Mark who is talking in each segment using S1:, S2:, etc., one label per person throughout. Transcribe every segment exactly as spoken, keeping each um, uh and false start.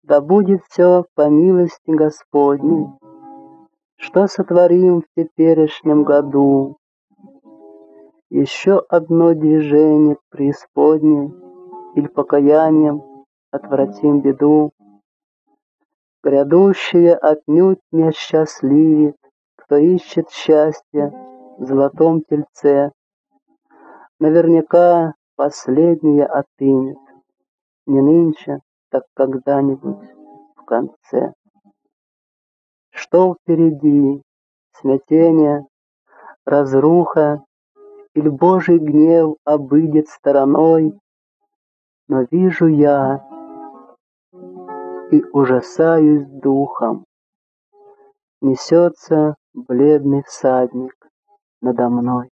S1: Да будет все по милости Господней, что сотворим в теперешнем году. Еще одно движение к преисподней, или покаянием отвратим беду. Грядущее отнюдь не счастливит, кто ищет счастья в золотом тельце. Наверняка последнее отымет, не нынче, так когда-нибудь в конце. Что впереди? Смятение, разруха, или Божий гнев обыдет стороной? Но вижу я и ужасаюсь духом. Несется бледный всадник надо мной,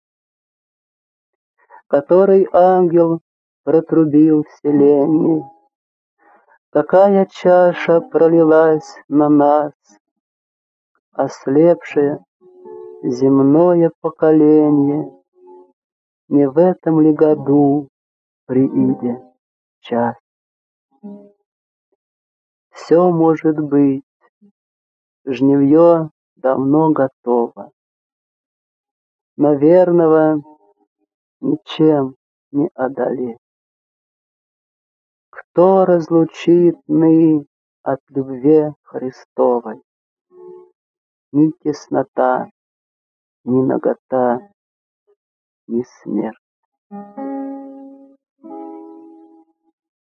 S1: который ангел протрубил вселенной. Какая чаша пролилась на нас, ослепшее земное поколение. Не в этом ли году прииде час? Все может быть, жнивье давно готово, но верного ничем не одолеть. Кто разлучит ны от любви Христовой? Ни теснота, ни нагота, ни смерть.